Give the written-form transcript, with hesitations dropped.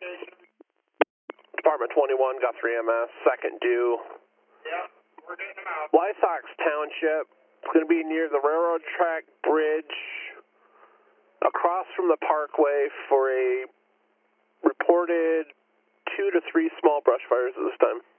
Department 21, Guthrie MS, second due. Yeah, we're getting them out. Lysox Township. It's going to be near the railroad track bridge across from the parkway for a reported 2 to 3 small brush fires at this time.